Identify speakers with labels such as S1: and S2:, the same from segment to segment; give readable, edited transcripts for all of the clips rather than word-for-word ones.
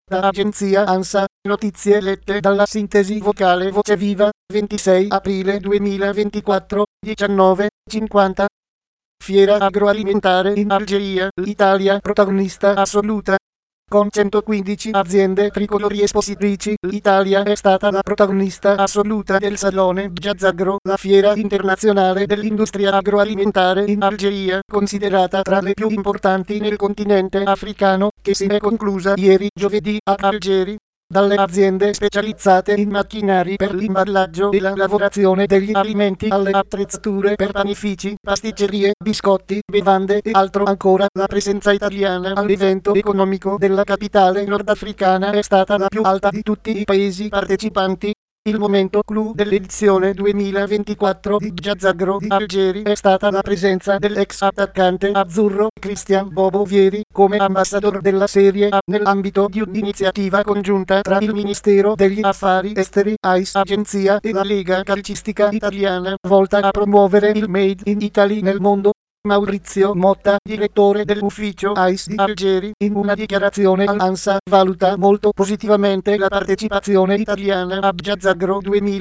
S1: Da agenzia ANSA, notizie lette dalla sintesi vocale Voce Viva, 26 aprile 2024, 19:50. Fiera agroalimentare in Algeria, l'Italia protagonista assoluta. Con 115 aziende tricolori espositrici, l'Italia è stata la protagonista assoluta del Salone Bjazagro, la fiera internazionale dell'industria agroalimentare in Algeria, considerata tra le più importanti nel continente africano, che si è conclusa ieri giovedì a Algeri. Dalle aziende specializzate in macchinari per l'imballaggio e la lavorazione degli alimenti alle attrezzature per panifici, pasticcerie, biscotti, bevande e altro ancora, la presenza italiana all'evento economico della capitale nordafricana è stata la più alta di tutti i paesi partecipanti. Il momento clou dell'edizione 2024 di Bjazagro di Algeri è stata la presenza dell'ex attaccante azzurro Christian Bobo Vieri come ambassador della Serie A nell'ambito di un'iniziativa congiunta tra il Ministero degli Affari Esteri, AIS Agenzia e la Lega Calcistica Italiana, volta a promuovere il Made in Italy nel mondo. Maurizio Motta, direttore dell'ufficio AIS di Algeri, in una dichiarazione all'ANSA, valuta molto positivamente la partecipazione italiana a Bjazagro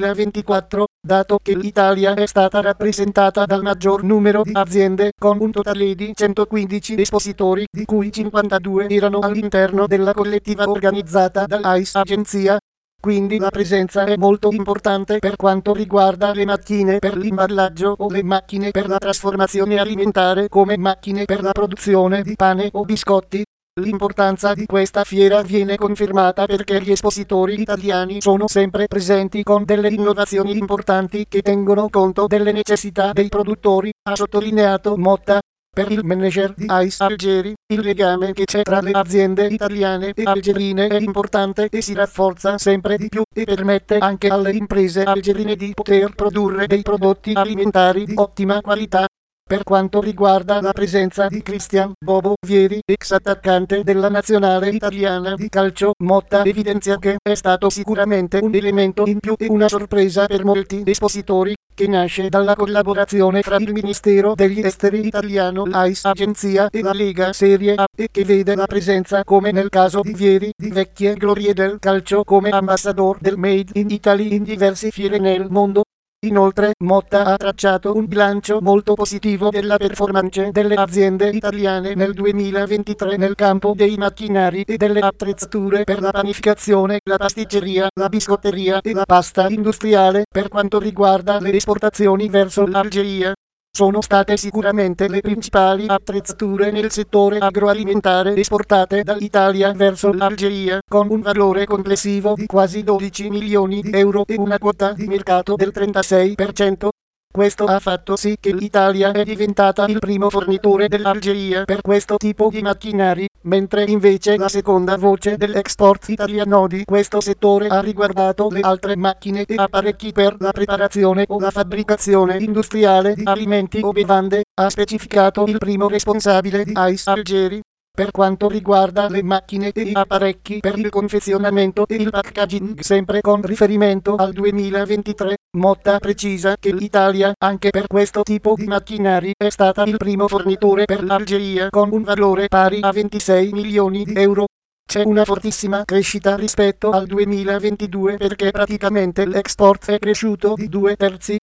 S1: 2024, dato che l'Italia è stata rappresentata dal maggior numero di aziende, con un totale di 115 espositori, di cui 52 erano all'interno della collettiva organizzata dall'AIS Agenzia. Quindi la presenza è molto importante per quanto riguarda le macchine per l'imballaggio o le macchine per la trasformazione alimentare come macchine per la produzione di pane o biscotti. L'importanza di questa fiera viene confermata perché gli espositori italiani sono sempre presenti con delle innovazioni importanti che tengono conto delle necessità dei produttori, ha sottolineato Motta. Per il manager di AIS Algeri, il legame che c'è tra le aziende italiane e algerine è importante e si rafforza sempre di più e permette anche alle imprese algerine di poter produrre dei prodotti alimentari di ottima qualità. Per quanto riguarda la presenza di Christian Bobo Vieri, ex attaccante della nazionale italiana di calcio, Motta evidenzia che è stato sicuramente un elemento in più e una sorpresa per molti espositori, che nasce dalla collaborazione fra il Ministero degli Esteri italiano, l'AIS Agenzia e la Lega Serie A, e che vede la presenza, come nel caso di Vieri, di vecchie glorie del calcio come ambassador del Made in Italy in diverse fiere nel mondo. Inoltre, Motta ha tracciato un bilancio molto positivo della performance delle aziende italiane nel 2023 nel campo dei macchinari e delle attrezzature per la panificazione, la pasticceria, la biscotteria e la pasta industriale. Per quanto riguarda le esportazioni verso l'Algeria, sono state sicuramente le principali attrezzature nel settore agroalimentare esportate dall'Italia verso l'Algeria, con un valore complessivo di quasi 12 milioni di euro e una quota di mercato del 36%. Questo ha fatto sì che l'Italia è diventata il primo fornitore dell'Algeria per questo tipo di macchinari, mentre invece la seconda voce dell'export italiano di questo settore ha riguardato le altre macchine e apparecchi per la preparazione o la fabbricazione industriale di alimenti o bevande, ha specificato il primo responsabile di AIS Algeri. Per quanto riguarda le macchine e gli apparecchi per il confezionamento e il packaging, sempre con riferimento al 2023, Motta precisa che l'Italia, anche per questo tipo di macchinari, è stata il primo fornitore per l'Algeria con un valore pari a 26 milioni di euro. C'è una fortissima crescita rispetto al 2022 perché praticamente l'export è cresciuto di 2/3,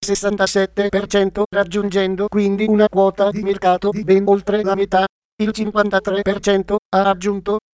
S1: 67%, raggiungendo quindi una quota di mercato di ben oltre la metà. Il 53%, ha aggiunto.